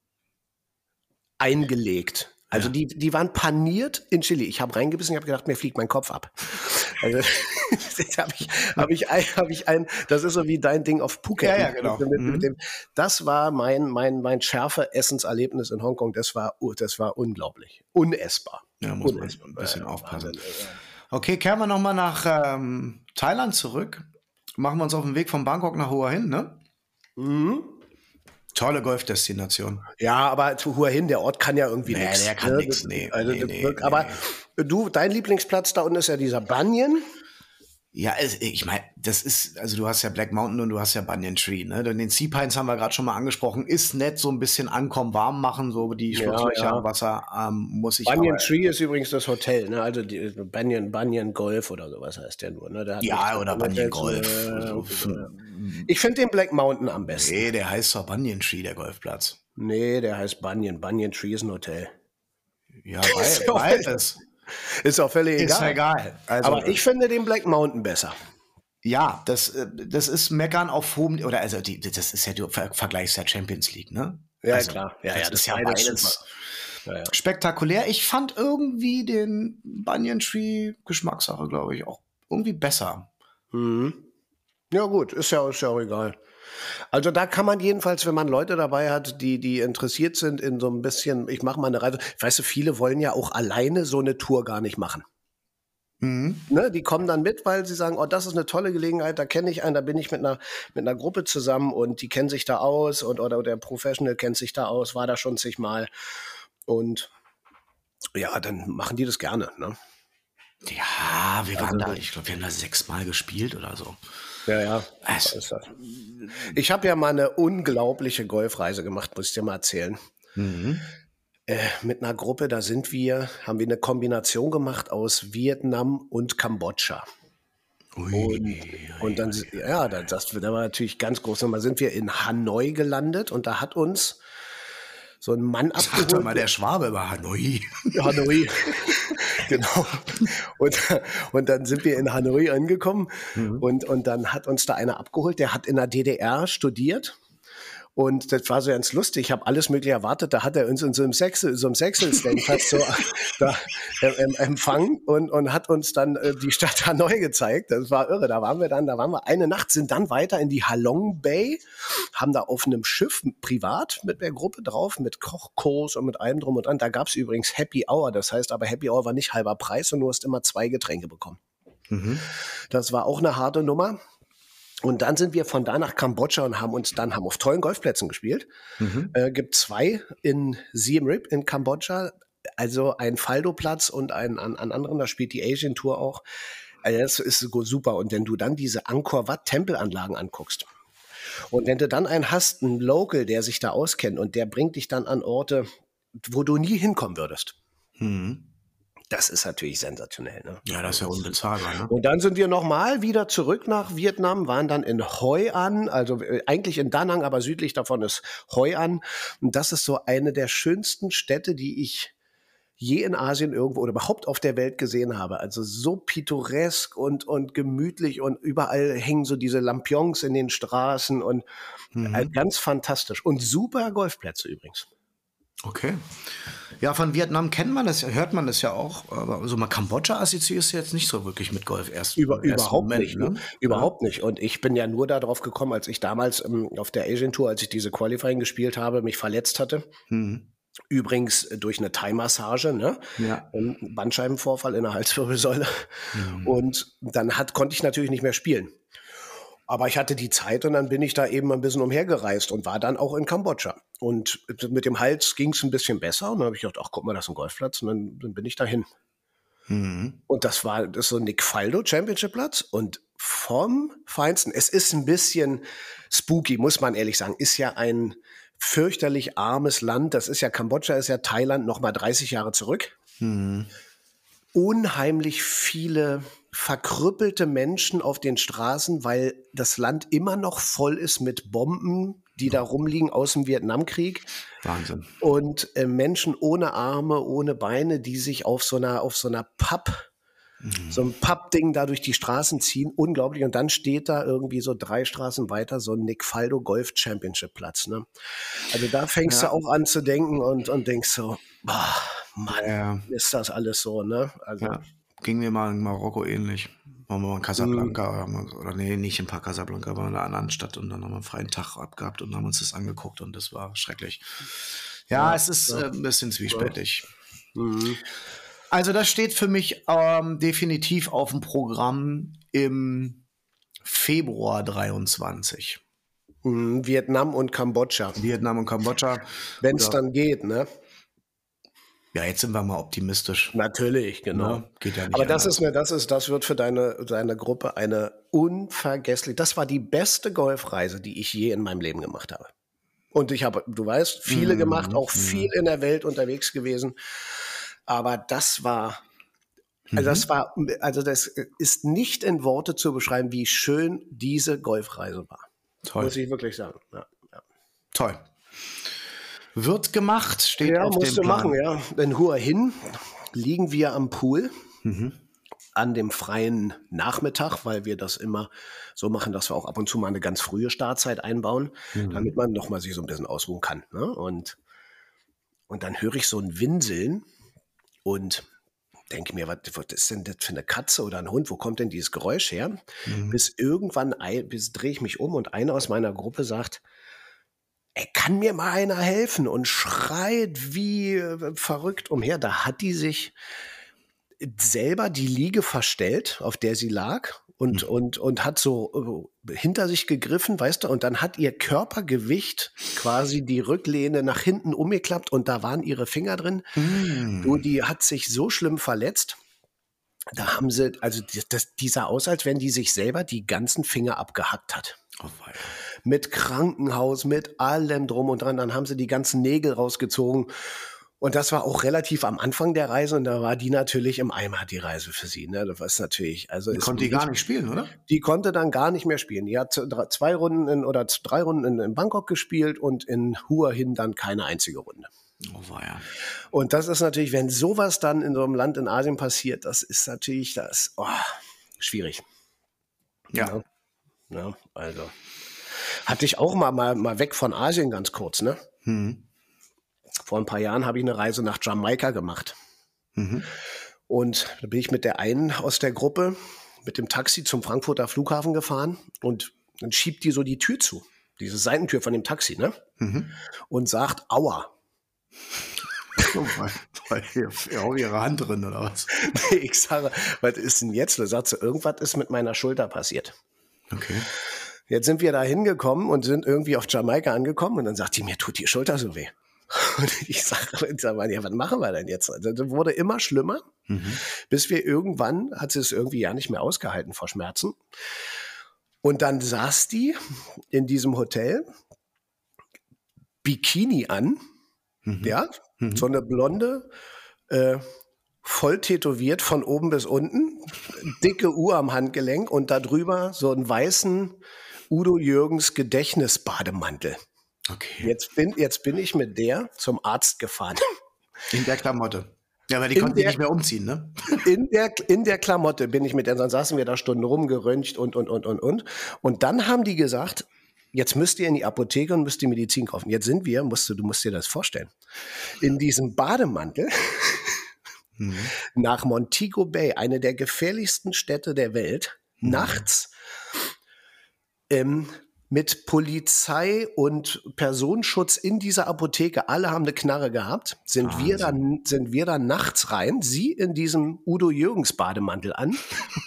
eingelegt. Also Ja. die, die waren paniert in Chili. Ich habe reingebissen, ich habe gedacht, mir fliegt mein Kopf ab. Also jetzt habe ich, hab ich, ein, hab ich ein, das ist so wie dein Ding auf Phuket. Ja, ja, genau. Mit, mit, Mhm. mit dem, das war mein, mein, mein schärfe Essenserlebnis in Hongkong. Das war, das war unglaublich. Unessbar. Ja, muss man Unessbar. ein bisschen Ja, aufpassen. Wahnsinn, ja. Okay, kehren wir nochmal nach ähm, Thailand zurück. Machen wir uns auf den Weg von Bangkok nach Hua Hin, ne? Mhm. Tolle Golfdestination. Ja, aber zu Hua Hin, der Ort kann ja irgendwie Nee, nichts. der kann nix, nee, Also, nee, das nee, wirkt- nee, aber du, dein Lieblingsplatz da unten ist ja dieser Banyan. Ja, es, ich meine, das ist, also du hast ja Black Mountain und du hast ja Banyan Tree, ne? Den Sea Pines haben wir gerade schon mal angesprochen. Ist nett, so ein bisschen ankommen, warm machen, so die Ja, Schlupflöcher ja. am Wasser, ähm, muss ich Banyan aber, Tree ist übrigens das Hotel, ne? Also die Banyan, Banyan Golf oder sowas heißt der nur, ne? Der hat Ja, nichts oder mit Banyan Hotels, Golf. äh, Also, Ich finde den Black Mountain am besten. Nee, der heißt doch Banyan Tree, der Golfplatz. Nee, der heißt Banyan. Banyan Tree ist ein Hotel. Ja, weil, weil es ist auch völlig ist egal. egal. Also, Aber ich finde den Black Mountain besser. Ja, das, das ist Meckern auf hohem, oder also die, das ist ja, du vergleichst ja Champions League, ne? Ja, also, klar. Ja, das, ja, das ist ja beides beides ja, ja. spektakulär. Ich fand irgendwie den Banyan Tree Geschmackssache, glaube ich, auch irgendwie besser. Mhm. Ja gut, ist ja, ist ja auch egal. Also da kann man jedenfalls, wenn man Leute dabei hat, die, die interessiert sind in so ein bisschen, ich mache mal eine Reise, weißt du, viele wollen ja auch alleine so eine Tour gar nicht machen. Mhm. Ne, die kommen dann mit, weil sie sagen, oh, das ist eine tolle Gelegenheit, da kenne ich einen, da bin ich mit einer, mit einer Gruppe zusammen und die kennen sich da aus und oder der Professional kennt sich da aus, war da schon zigmal und ja, dann machen die das gerne, ne? Ja, wir waren Also, da, ich glaube, wir haben da sechsmal gespielt oder so. Ja, ja. Also, Ist das. Ich habe ja mal eine unglaubliche Golfreise gemacht, muss ich dir mal erzählen. mhm. Äh, mit einer Gruppe, da sind wir, haben wir eine Kombination gemacht aus Vietnam und Kambodscha. Ui, Und, ui, und dann, ui. ja, das, das da war natürlich ganz groß. Und mal sind wir in Hanoi gelandet und da hat uns so ein Mann Sag abgeholt. doch mal der Schwabe über Hanoi. Hanoi. Genau. Und, und dann sind wir in Hanoi angekommen Mhm. und, und dann hat uns da einer abgeholt, der hat in der D D R studiert. Und das war so ganz lustig. Ich habe alles Mögliche erwartet. Da hat er uns in so einem Sechsel, so einem Sechsel-Stand fast so da, ähm, empfangen und, und hat uns dann äh, die Stadt Hanoi gezeigt. Das war irre. Da waren wir dann, da waren wir eine Nacht, sind dann weiter in die Halong Bay, haben da auf einem Schiff privat mit der Gruppe drauf, mit Kochkurs und mit allem drum und dran. Da gab es übrigens Happy Hour. Das heißt aber, Happy Hour war nicht halber Preis und du hast immer zwei Getränke bekommen. Mhm. Das war auch eine harte Nummer. Und dann sind wir von da nach Kambodscha und haben uns dann haben auf tollen Golfplätzen gespielt. Mhm. Äh, gibt zwei in Siem Reap in Kambodscha, also ein Faldo-Platz und einen an, an anderen, da spielt die Asian Tour auch. Also das ist super. Und wenn du dann diese Angkor Wat Tempelanlagen anguckst und wenn du dann einen hast, einen Local, der sich da auskennt und der bringt dich dann an Orte, wo du nie hinkommen würdest. Mhm. Das ist natürlich sensationell. Ne? Ja, das ist ja unbezahlbar, ne? Und dann sind wir nochmal wieder zurück nach Vietnam, waren dann in Hoi An, also äh, eigentlich in Da Nang, aber südlich davon ist Hoi An. Und das ist so eine der schönsten Städte, die ich je in Asien irgendwo oder überhaupt auf der Welt gesehen habe. Also so pittoresk und, und gemütlich und überall hängen so diese Lampions in den Straßen und Mhm. äh, ganz fantastisch. Und super Golfplätze übrigens. Okay. Ja, von Vietnam kennt man das, hört man das ja auch, aber so mal Kambodscha assoziierst du jetzt nicht so wirklich mit Golf erst. Über, im ersten überhaupt Moment, nicht, ne? überhaupt nicht. Und ich bin ja nur darauf gekommen, als ich damals ähm, auf der Asian Tour, als ich diese Qualifying gespielt habe, mich verletzt hatte. Mhm. Übrigens durch eine Thai-Massage, ne? Ja. Ein Bandscheibenvorfall in der Halswirbelsäule. Mhm. Und dann hat, konnte ich natürlich nicht mehr spielen. Aber ich hatte die Zeit und dann bin ich da eben ein bisschen umhergereist und war dann auch in Kambodscha. Und mit dem Hals ging es ein bisschen besser. Und dann habe ich gedacht, ach, guck mal, das ist ein Golfplatz. Und dann, dann bin ich dahin. Mhm. Und das war das ist so ein Nick Faldo Championship Platz und vom Feinsten. Es ist ein bisschen spooky, muss man ehrlich sagen. Ist ja ein fürchterlich armes Land. Das ist ja Kambodscha, ist ja Thailand noch mal dreißig Jahre zurück. Mhm. Unheimlich viele verkrüppelte Menschen auf den Straßen, weil das Land immer noch voll ist mit Bomben, die da rumliegen aus dem Vietnamkrieg. Wahnsinn. Und äh, Menschen ohne Arme, ohne Beine, die sich auf so einer, auf so einer Papp, mhm. so ein Pappding da durch die Straßen ziehen. Unglaublich. Und dann steht da irgendwie so drei Straßen weiter so ein Nick Faldo Golf Championship Platz. Ne? Also da fängst Ja. du auch an zu denken und, und denkst so, boah, Mann, Ja. ist das alles so, ne? Also, Ja. Ging mir mal in Marokko ähnlich. Waren wir mal in Casablanca, mhm. oder, oder nee, nicht in Casablanca, aber in einer anderen Stadt und dann haben wir einen freien Tag abgehabt und haben uns das angeguckt und das war schrecklich. Ja, Ja, es ist ja. äh, ein bisschen zwiespältig. mhm. Also das steht für mich ähm, definitiv auf dem Programm im Februar dreiundzwanzig. Mhm, Vietnam und Kambodscha. Vietnam und Kambodscha. Wenn es Oder- dann geht, ne? Ja, jetzt sind wir mal optimistisch. Natürlich, genau. Ne? Geht ja nicht Aber das anders. ist eine, das ist, das wird für deine, deine Gruppe eine unvergessliche, das war die beste Golfreise, die ich je in meinem Leben gemacht habe. Und ich habe, du weißt, viele Mhm, gemacht, auch mhm. viel in der Welt unterwegs gewesen. Aber das war, also Mhm. das war, also das ist nicht in Worte zu beschreiben, wie schön diese Golfreise war. Toll. Muss ich wirklich sagen. Ja, ja. Toll. Wird gemacht, steht Ja, auf musst dem du Plan. machen, ja. In Hua Hin liegen wir am Pool Mhm. an dem freien Nachmittag, weil wir das immer so machen, dass wir auch ab und zu mal eine ganz frühe Startzeit einbauen, Mhm. damit man noch mal sich so ein bisschen ausruhen kann. Ne? Und, und dann höre ich so ein Winseln und denke mir, was, was ist denn das für eine Katze oder ein Hund? Wo kommt denn dieses Geräusch her? Mhm. Bis irgendwann, ein- bis drehe ich mich um und einer aus meiner Gruppe sagt, ey, kann mir mal einer helfen? Und schreit wie äh, verrückt umher. Da hat die sich selber die Liege verstellt, auf der sie lag und, Mhm. und, und hat so äh, hinter sich gegriffen, weißt du, und dann hat ihr Körpergewicht quasi die Rücklehne nach hinten umgeklappt und da waren ihre Finger drin. Mhm. Du, die hat sich so schlimm verletzt. Da haben sie, also das, das, die sah aus, als wenn die sich selber die ganzen Finger abgehackt hat. Oh, weia. Mit Krankenhaus, mit allem drum und dran. Dann haben sie die ganzen Nägel rausgezogen. Und das war auch relativ am Anfang der Reise. Und da war die natürlich im Eimer, die Reise für sie. Ne? Das war natürlich, also Die ist konnte die gar nicht spielen, oder? Die konnte dann gar nicht mehr spielen. Die hat drei- zwei Runden in, oder z- drei Runden in, in Bangkok gespielt und in Hua Hin dann keine einzige Runde. Oh, weia. Und das ist natürlich, wenn sowas dann in so einem Land in Asien passiert, das ist natürlich, das, oh, schwierig. Ja. Ja, also. Hatte ich auch mal, mal, mal weg von Asien ganz kurz, ne? Mhm. Vor ein paar Jahren habe ich eine Reise nach Jamaika gemacht. Mhm. Und da bin ich mit der einen aus der Gruppe mit dem Taxi zum Frankfurter Flughafen gefahren und dann schiebt die so die Tür zu, diese Seitentür von dem Taxi, ne? Mhm. Und sagt, aua. Oh, weil, weil hier ja, auch ihre Hand drin, oder was? Ich sage, was ist denn jetzt? Da sagt sie, irgendwas ist mit meiner Schulter passiert. Okay. Jetzt sind wir da hingekommen und sind irgendwie auf Jamaika angekommen und dann sagt die, mir tut die Schulter so weh. Und ich sage, sag mal, ja, was machen wir denn jetzt? Also, das wurde immer schlimmer, Mhm. bis wir irgendwann, hat sie es irgendwie ja nicht mehr ausgehalten vor Schmerzen. Und dann saß die in diesem Hotel, Bikini an, Mhm. ja, Mhm. so eine blonde, äh, voll tätowiert von oben bis unten, dicke Uhr am Handgelenk und darüber so einen weißen Udo Jürgens Gedächtnisbademantel. Okay. Jetzt bin, jetzt bin ich mit der zum Arzt gefahren. In der Klamotte. Ja, aber die In konnten die der- nicht mehr umziehen, ne? In der, in der Klamotte bin ich mit der, dann saßen wir da Stunden rumgeröntgt und, und, und, und, und. Und dann haben die gesagt, jetzt müsst ihr in die Apotheke und müsst die Medizin kaufen. Jetzt sind wir, musst du, du musst dir das vorstellen, in diesem Bademantel Mhm. nach Montego Bay, eine der gefährlichsten Städte der Welt, Mhm. nachts ähm, mit Polizei und Personenschutz in dieser Apotheke. Alle haben eine Knarre gehabt. Sind wir dann, sind wir dann nachts rein, sie in diesem Udo Jürgens Bademantel an,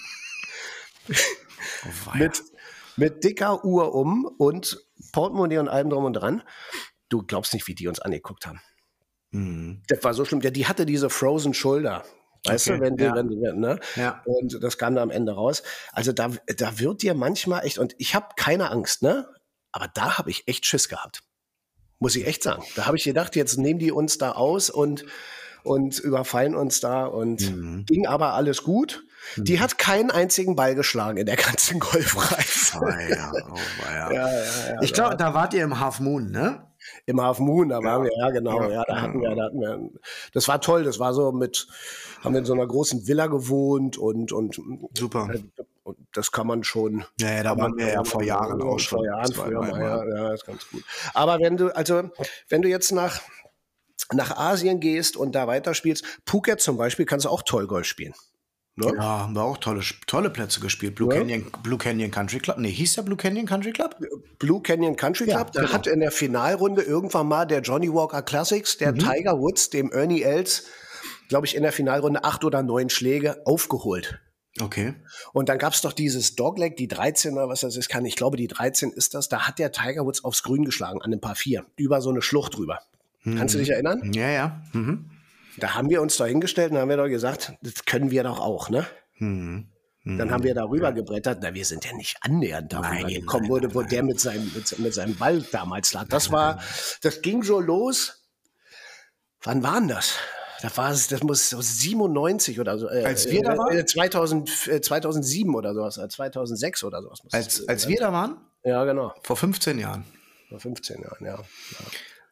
Oh, weia. mit, mit dicker Uhr um und Portemonnaie und allem drum und dran. Du glaubst nicht, wie die uns angeguckt haben. Mhm. Das war so schlimm. Ja, die hatte diese Frozen Shoulder. Weißt Okay, du, wenn die, ja. wenn die, ne? Ja. Und das kam da am Ende raus. Also da, da wird dir manchmal echt, und ich habe keine Angst, ne? Aber da habe ich echt Schiss gehabt. Muss ich echt sagen. Da habe ich gedacht, jetzt nehmen die uns da aus und, und überfallen uns da und Mhm. ging aber alles gut. Die hat keinen einzigen Ball geschlagen in der ganzen Golfreise. Weia, oh, weia. Ja, ja, ja, Ich glaube, da wart ihr im Half Moon, ne? Im Half Moon, da waren wir, ja genau, Ja. ja, da hatten wir, da hatten wir, das war toll, das war so mit, haben wir in so einer großen Villa gewohnt und, und, Super. und das kann man schon. Ja, ja, da kann waren man- wir ja vor Jahren auch schon. Vor Jahren, zwei, früher mal, dreimal. ja, ja, ist ganz gut. Aber wenn du, also, wenn du jetzt nach, nach Asien gehst und da weiterspielst, Phuket zum Beispiel, kannst du auch toll Golf spielen. Ne? Ja, haben wir auch tolle, tolle Plätze gespielt. Blue, Ja. Canyon, Blue Canyon Country Club. Nee, hieß der Blue Canyon Country Club? Blue Canyon Country Ja, Club, da genau. hat in der Finalrunde irgendwann mal der Johnny Walker Classics, der Mhm. Tiger Woods, dem Ernie Els, glaube ich, in der Finalrunde acht oder neun Schläge aufgeholt. Okay. Und dann gab es doch dieses Dogleg, die dreizehn oder was das ist, kann ich glaube, die dreizehn ist das, da hat der Tiger Woods aufs Grün geschlagen, an dem Par vier, über so eine Schlucht drüber. Kannst du dich erinnern? Ja, ja. Mhm. Da haben wir uns da hingestellt und haben wir doch gesagt, das können wir doch auch, ne? Mhm. Dann haben wir darüber gebrettert. Na, wir sind ja nicht annähernd darüber Nein, gekommen, nein, wo, nein, wo nein. der mit seinem, mit, mit seinem Ball damals lag. Das war, das ging so los. Wann war denn das? Das war, das muss so siebenundneunzig oder so. Äh, Als wir da äh, waren? äh, zweitausend, äh, zweitausendsieben oder sowas, äh, zweitausendsechs oder sowas. muss Als, das als sein. wir da waren? Ja, genau. Vor fünfzehn Jahren. Vor fünfzehn Jahren, ja. ja.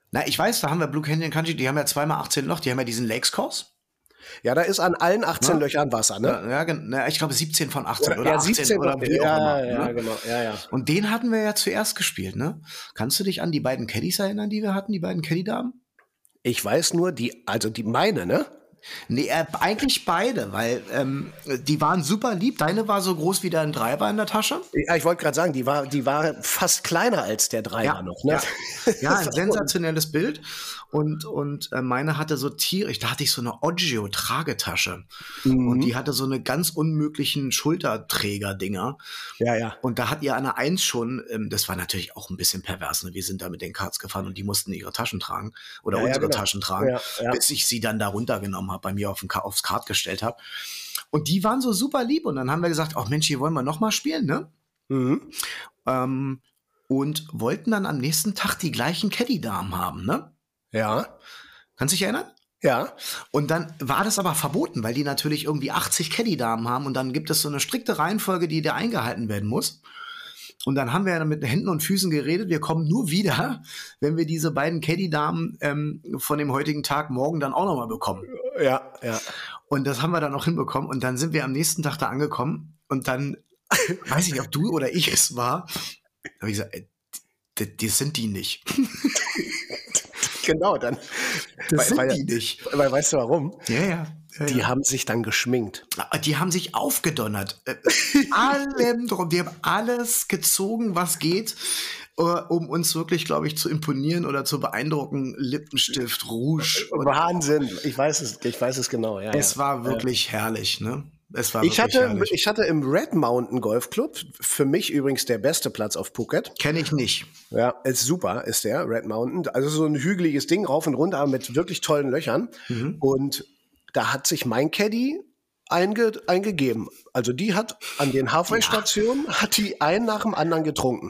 Na, ich weiß, da haben wir Blue Canyon Country, die haben ja zweimal achtzehn Loch, die haben ja diesen Lakes Course. Ja, da ist an allen achtzehn Ja. Löchern Wasser, ne? Ja, ja, gen- na, ich glaube siebzehn von achtzehn Oder- oder ja, achtzehn siebzehn oder wie auch ja, immer. ja, ne? genau, ja, ja. Und den hatten wir ja zuerst gespielt, ne? Kannst du dich an die beiden Caddies erinnern, die wir hatten, die beiden Caddy-Damen? Ich weiß nur, die, also die meine, ne? Nee, äh, eigentlich beide, weil ähm, die waren super lieb. Deine war so groß wie dein Treiber in der Tasche. Ja, ich wollte gerade sagen, die war, die war fast kleiner als der Dreier noch, ne? Ja, ja ein sensationelles Bild. Und, und äh, meine hatte so tierisch, da hatte ich so eine Oggio-Tragetasche. Mhm. Und die hatte so eine ganz unmöglichen Schulterträger-Dinger. Ja, ja. Und da hat ihr eine Eins schon, ähm, das war natürlich auch ein bisschen pervers, ne? Wir sind da mit den Karts gefahren und die mussten ihre Taschen tragen oder Ja, ja, unsere genau. Taschen tragen, Ja, ja. bis ich sie dann da runtergenommen habe, bei mir auf den Ka- aufs Kart gestellt habe. Und die waren so super lieb und dann haben wir gesagt, ach Mensch, hier wollen wir noch mal spielen, ne? Mhm. Ähm, und wollten dann am nächsten Tag die gleichen Caddy-Damen haben, ne? Ja, Kannst du dich erinnern? ja. Und dann war das aber verboten, weil die natürlich irgendwie achtzig Caddy-Damen haben und dann gibt es so eine strikte Reihenfolge, die da eingehalten werden muss. Und dann haben wir ja mit Händen und Füßen geredet, wir kommen nur wieder, wenn wir diese beiden Caddy-Damen ähm, von dem heutigen Tag morgen dann auch nochmal bekommen. Ja, ja. Und das haben wir dann auch hinbekommen und dann sind wir am nächsten Tag da angekommen und dann, weiß ich nicht, ob du oder ich es war, habe ich gesagt, ey, d- das sind die nicht. Genau, dann. Das weil, sind weil, die nicht. Weil, weißt du warum? Ja, ja. ja Die ja. haben sich dann geschminkt. Die haben sich aufgedonnert. Äh, allem drum. Die haben alles gezogen, was geht, äh, um uns wirklich, glaube ich, zu imponieren oder zu beeindrucken. Lippenstift, Rouge. Und Wahnsinn. Ich weiß es, ich weiß es genau. Ja, es ja. war wirklich herrlich, ne? Es war Ich wirklich hatte, herrlich. ich hatte im Red Mountain Golf Club, für mich übrigens der beste Platz auf Phuket. Kenne ich nicht. Ja, ist super, ist der Red Mountain. Also so ein hügeliges Ding rauf und runter mit wirklich tollen Löchern. Mhm. Und da hat sich mein Caddy einge, eingegeben. Also die hat an den Halfway-Stationen, hat die einen nach dem anderen getrunken.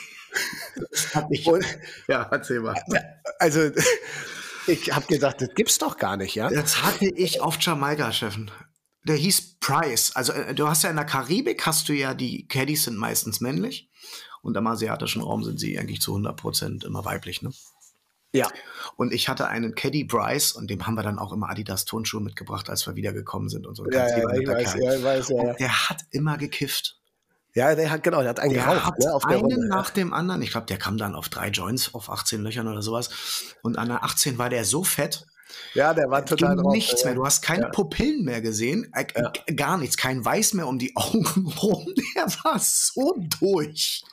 Hat nicht. Und, Ja, erzähl mal. also ich habe gedacht, das gibt's doch gar nicht, ja? Das hatte ich auf Jamaika, Steffen. Der hieß Price. Also äh, du hast ja in der Karibik, hast du ja, die Caddies sind meistens männlich. Und im asiatischen Raum sind sie eigentlich zu hundert Prozent immer weiblich, ne? Ja. Und ich hatte einen Caddy Bryce und dem haben wir dann auch immer Adidas Turnschuhe mitgebracht, als wir wiedergekommen sind und so. Ja, Ganz ja, lieber ich netter weiß, Kerl. ja, ich weiß, ja, ja. Und der hat immer gekifft. Ja, der hat, genau, der hat einen Der geraucht, hat ne, auf der einen Runde. nach dem anderen. Ich glaube, der kam dann auf drei Joints, auf achtzehn Löchern oder sowas. Und an der achtzehn war der so fett, Ja, der war total ging drauf. nichts ja. mehr. Du hast keine Ja. Pupillen mehr gesehen, äh, Ja. g- gar nichts, kein Weiß mehr um die Augen rum. Der war so durch.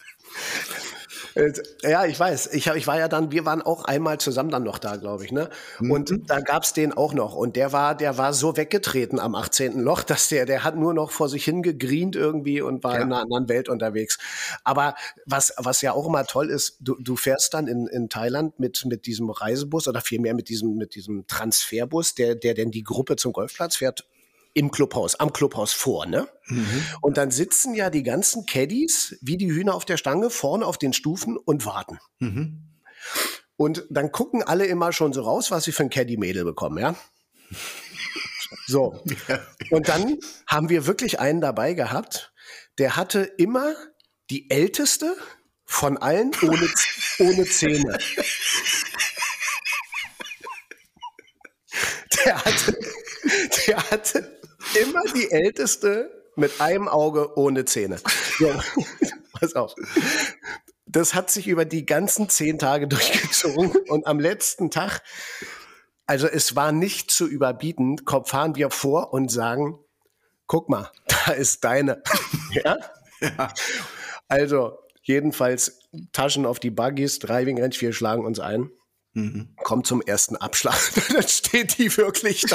Äh, Ja, ich weiß. Ich, hab- ich war ja dann, wir waren auch einmal zusammen dann noch da, glaube ich, ne? Und da gab's den auch noch. Und der war, der war so weggetreten am achtzehnten Loch, dass der, der hat nur noch vor sich hingegrient irgendwie und war Ja. in einer anderen Welt unterwegs. Aber was, was ja auch immer toll ist, du, du fährst dann in, in Thailand mit, mit diesem Reisebus oder vielmehr mit diesem, mit diesem Transferbus, der, der denn die Gruppe zum Golfplatz fährt, im Clubhaus, am Clubhaus vor, ne? Und dann sitzen ja die ganzen Caddies wie die Hühner auf der Stange vorne auf den Stufen und warten. Mhm. Und dann gucken alle immer schon so raus, was sie für ein Caddy-Mädel bekommen, ja? So. Und dann haben wir wirklich einen dabei gehabt, der hatte immer die älteste von allen ohne, ohne Zähne. Der hatte, der hatte immer die älteste mit einem Auge ohne Zähne. So, pass auf. Das hat sich über die ganzen zehn Tage durchgezogen und am letzten Tag, also es war nicht zu überbieten, kommen- fahren wir vor und sagen, guck mal, da ist deine. Ja? Ja. Also jedenfalls Taschen auf die Buggies, Driving Range, wir schlagen uns ein. Mhm. Kommt zum ersten Abschlag. Dann steht die wirklich da.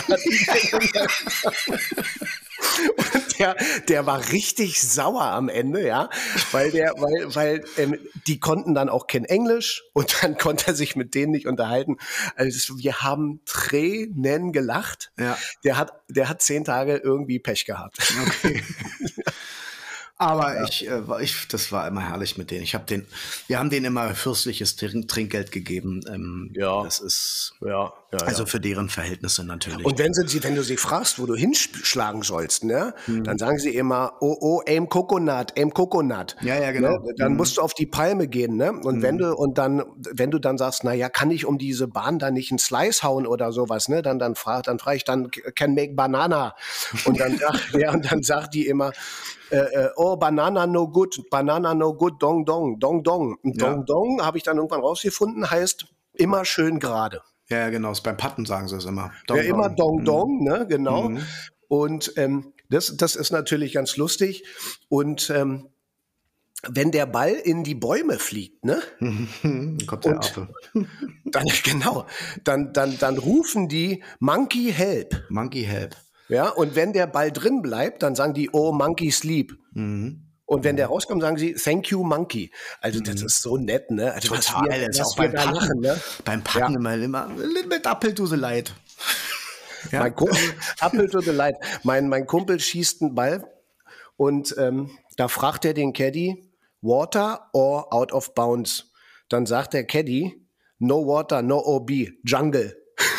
Und der, der war richtig sauer am Ende, ja, weil der, weil, weil ähm, die konnten dann auch kein Englisch und dann konnte er sich mit denen nicht unterhalten. Also wir haben Tränen gelacht. Ja. Der hat, der hat zehn Tage irgendwie Pech gehabt. Okay. Aber ja. ich, äh, ich, das war immer herrlich mit denen. Ich habe den, wir haben denen immer fürstliches Trink Trinkgeld gegeben. Ähm, ja. Das ist, ja, ja, also ja. für deren Verhältnisse natürlich. Und wenn sie, wenn du sie fragst, wo du hinschlagen sollst, ne, hm. dann sagen sie immer, oh, oh, aim Coconut, aim Coconut. Ja, ja, genau. Ne? Dann hm. musst du auf die Palme gehen, ne? Und hm. wenn du, und dann, wenn du dann sagst, na ja, kann ich um diese Bahn da nicht einen Slice hauen oder sowas, ne? Dann, dann frag, dann frage ich dann, can make banana. Und dann, ja, und dann sagt die immer, Äh, äh, oh, Banana no good, Banana no good, dong dong, dong dong. Und Ja. dong dong, habe ich dann irgendwann rausgefunden, heißt immer schön gerade. Ja, ja, genau. Beim Patten sagen sie es immer. Dong, ja, dong. immer dong dong, mhm. ne, genau. Mhm. Und ähm, das, das ist natürlich ganz lustig. Und ähm, wenn der Ball in die Bäume fliegt, ne? Dann kommt der Affe. Dann, genau, dann, dann, dann rufen die Monkey help. Monkey help. Ja, und wenn der Ball drin bleibt, dann sagen die, oh, Monkey sleep. Mhm. Und wenn der rauskommt, sagen sie, thank you, Monkey. Also das ist so nett, ne? Also, total, was wir, das was ist auch wir beim da Patten, machen, ne? Beim Patten Ja. immer, immer a little bit apple to the light. Ja? Mein Kumpel, Apple to the light. Mein, mein Kumpel schießt einen Ball und ähm, da fragt er den Caddy, water or out of bounds? Dann sagt der Caddy, no water, no O B, jungle.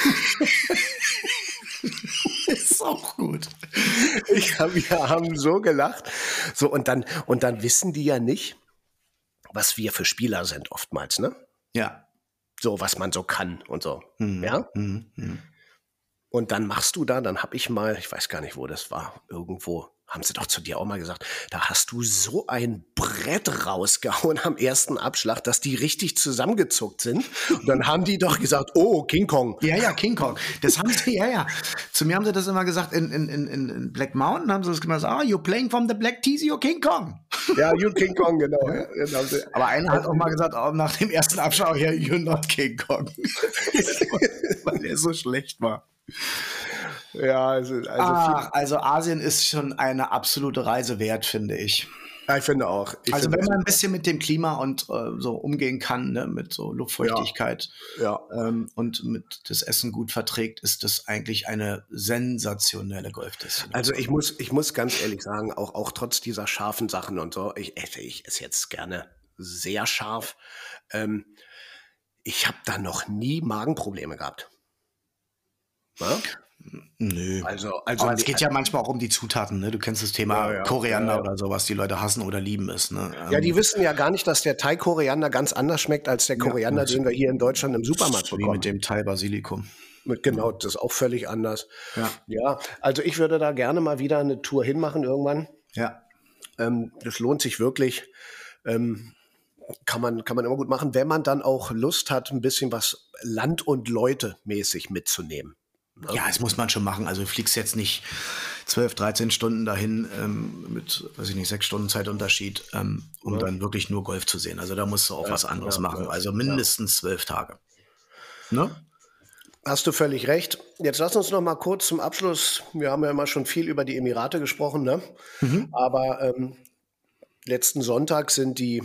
Ist auch gut. Ich hab, wir haben so gelacht. So, und dann, und dann wissen die ja nicht, was wir für Spieler sind oftmals, ne? Ja. So, was man so kann und so. Mhm. Ja? Mhm. Mhm. Und dann machst du da, dann hab ich mal, ich weiß gar nicht, wo das war, irgendwo, haben sie doch zu dir auch mal gesagt, da hast du so ein Brett rausgehauen am ersten Abschlag, dass die richtig zusammengezuckt sind. Und dann haben die doch gesagt, oh, King Kong. Ja, ja, King Kong. Das haben sie, ja, ja. Zu mir haben sie das immer gesagt, in, in, in, in Black Mountain haben sie das gesagt, ah, you're playing from the Black T C, you're King Kong. Ja, you King Kong, genau. Aber einer hat auch mal gesagt, oh, nach dem ersten Abschlag, ja, you're not King Kong. Weil er so schlecht war. Ja, also, also, Ach, also Asien ist schon eine absolute Reise wert, finde ich. Ja, ich finde auch. Ich also finde wenn man ein bisschen mit dem Klima und äh, so umgehen kann, ne, mit so Luftfeuchtigkeit ja. ähm, und mit das Essen gut verträgt, ist das eigentlich eine sensationelle Golfdestination. Also ich muss, ich muss ganz ehrlich sagen, auch, auch trotz dieser scharfen Sachen und so, ich esse, ich esse jetzt gerne sehr scharf. Ähm, ich habe da noch nie Magenprobleme gehabt. Ja? Nö. Also, also aber es geht ja manchmal auch um die Zutaten, ne? Du kennst das Thema ja, ja, Koriander ja, ja. oder so, was die Leute hassen oder lieben ist, ne? Ja, die wissen ja gar nicht, dass der Thai-Koriander ganz anders schmeckt als der Koriander, ja, den wir hier in Deutschland im Supermarkt bekommen. Wie mit dem Thai-Basilikum. Mit, genau, das ist auch völlig anders. Ja. Ja, also ich würde da gerne mal wieder eine Tour hinmachen irgendwann. Ja. Ähm, das lohnt sich wirklich. Ähm, kann man, kann man immer gut machen, wenn man dann auch Lust hat, ein bisschen was Land- und Leute-mäßig mitzunehmen. Ne? Ja, das muss man schon machen. Also du fliegst jetzt nicht zwölf, dreizehn Stunden dahin ähm, mit, weiß ich nicht, sechs Stunden Zeitunterschied, ähm, um ja. dann wirklich nur Golf zu sehen. Also da musst du auch ja, was anderes ja, machen. Ja, also mindestens zwölf ja. Tage. Ne? Hast du völlig recht. Jetzt lass uns noch mal kurz zum Abschluss, wir haben ja immer schon viel über die Emirate gesprochen, ne? Mhm. Aber ähm, letzten Sonntag sind die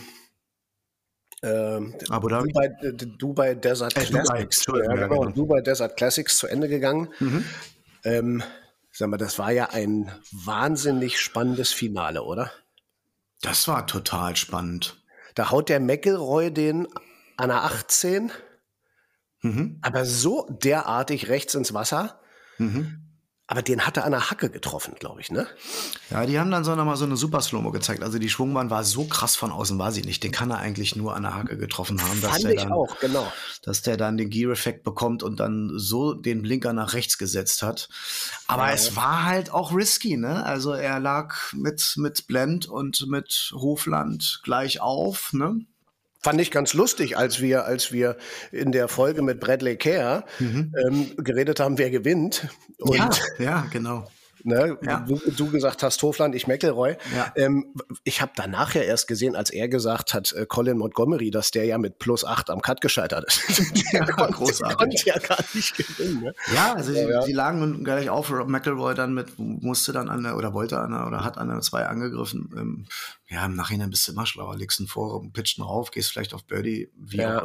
Ähm, Abu Dhabi? Dubai, äh, Dubai Desert äh, Classics, Dubai. Ja, Ja, genau, genau. Dubai Desert Classics zu Ende gegangen. Mhm. Ähm, sag mal, das war ja ein wahnsinnig spannendes Finale, oder? Das war total spannend. Da haut der McIlroy den an der achtzehn, Mhm. aber so derartig rechts ins Wasser. Mhm. Aber den hat er an der Hacke getroffen, glaube ich, ne? Ja, die haben dann so nochmal so eine Super Slow-Mo gezeigt. Also die Schwungbahn war so krass von außen, war sie nicht. Den kann er eigentlich nur an der Hacke getroffen haben. Dass Fand der ich dann, auch, genau. Dass der dann den Gear-Effekt bekommt und dann so den Blinker nach rechts gesetzt hat. Aber Ja. es war halt auch risky, ne? Also er lag mit, mit Blend und mit Hofland gleich auf, ne? Fand ich ganz lustig, als wir, als wir in der Folge mit Bradley Kerr Mhm. ähm, geredet haben, wer gewinnt. Und Ja, ja, genau. Ne, Ja. du, du gesagt hast, Hofland, ich McIlroy. Ja. Ähm, ich habe danach ja erst gesehen, als er gesagt hat, äh, Colin Montgomery, dass der ja mit plus acht am Cut gescheitert ist. Ja, der konnte, großartig. konnte ja gar nicht gewinnen. Ne? Ja, also Ja, sie, ja. sie lagen nun gleich auf. Rob McIlroy dann mit, musste dann an der, oder wollte an der, oder hat an der zwei angegriffen. Ähm, ja, im Nachhinein bist du immer schlauer. Legst ihn vor, pitcht ihn rauf, gehst vielleicht auf Birdie, wie Ja. auch immer.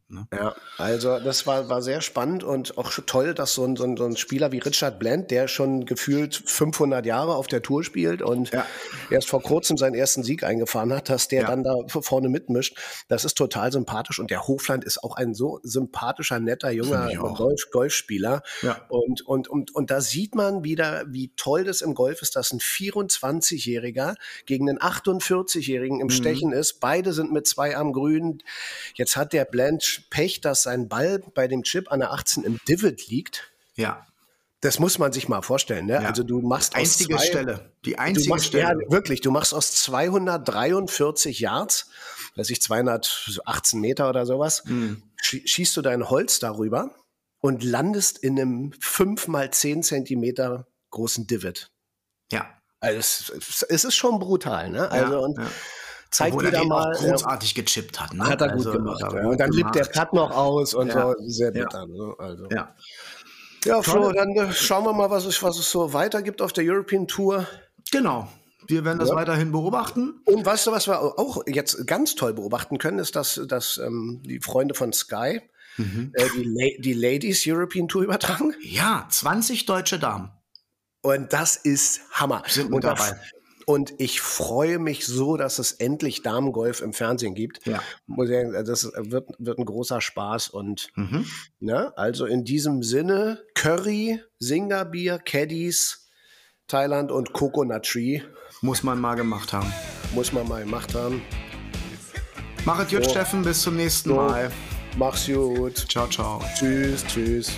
Ne? Ja, also das war, war sehr spannend und auch toll, dass so ein, so ein, so ein Spieler wie Richard Bland, der schon gefühlt fünfhundert Jahre auf der Tour spielt und ja. erst vor kurzem seinen ersten Sieg eingefahren hat, dass der ja. dann da vorne mitmischt. Das ist total sympathisch und der Hofland ist auch ein so sympathischer, netter, junger Golf, Golfspieler. Ja. Und, und, und, und da sieht man wieder, wie toll das im Golf ist, dass ein vierundzwanzigjähriger gegen einen achtundvierzigjährigen im mhm. Stechen ist. Beide sind mit zwei am Grün. Jetzt hat der Bland Pech, dass sein Ball bei dem Chip an der achtzehn im Divot liegt. Ja. Das muss man sich mal vorstellen. Ne? Ja. Also du machst die einzige aus zwei, Stelle. Die einzige machst, Stelle. Ja, wirklich. Du machst aus zweihundertdreiundvierzig Yards, weiß ich, zweihundertachtzehn Meter oder sowas, mhm. schießt du dein Holz darüber und landest in einem fünf mal zehn Zentimeter großen Divot. Ja. Also es, es ist schon brutal. Ne? Also ja, und ja. zeigt Obwohl wieder er mal. Auch großartig gechippt hat. Ne? Hat er also, gut gemacht. Ja. Und dann gemacht. liebt der Cut noch aus und ja. so. Sehr bitter. Ja. Ne? Also. Ja. Ja, Flo, dann äh, schauen wir mal, was es, was es so weiter gibt auf der European Tour. Genau. Wir werden das ja. weiterhin beobachten. Und weißt du, was wir auch jetzt ganz toll beobachten können, ist, dass, dass ähm, die Freunde von Sky mhm. äh, die, La- die Ladies European Tour übertragen. Ja, zwanzig deutsche Damen. Und das ist Hammer. Sind und dabei. Und ich freue mich so, dass es endlich Damengolf im Fernsehen gibt. Ja. Muss ich sagen, das wird, wird ein großer Spaß. Und mhm. ne, also in diesem Sinne, Curry, Singabier, Caddies, Thailand und Coconut Tree. Muss man mal gemacht haben. Muss man mal gemacht haben. Mach es gut, so. Steffen. Bis zum nächsten so. Mal. Mach's gut. Ciao, ciao. Tschüss, tschüss.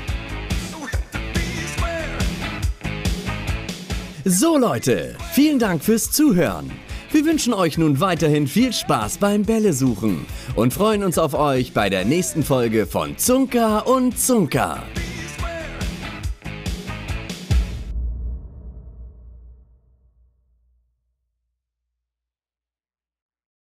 So Leute, vielen Dank fürs Zuhören. Wir wünschen euch nun weiterhin viel Spaß beim Bälle suchen und freuen uns auf euch bei der nächsten Folge von Zunker und Zunker.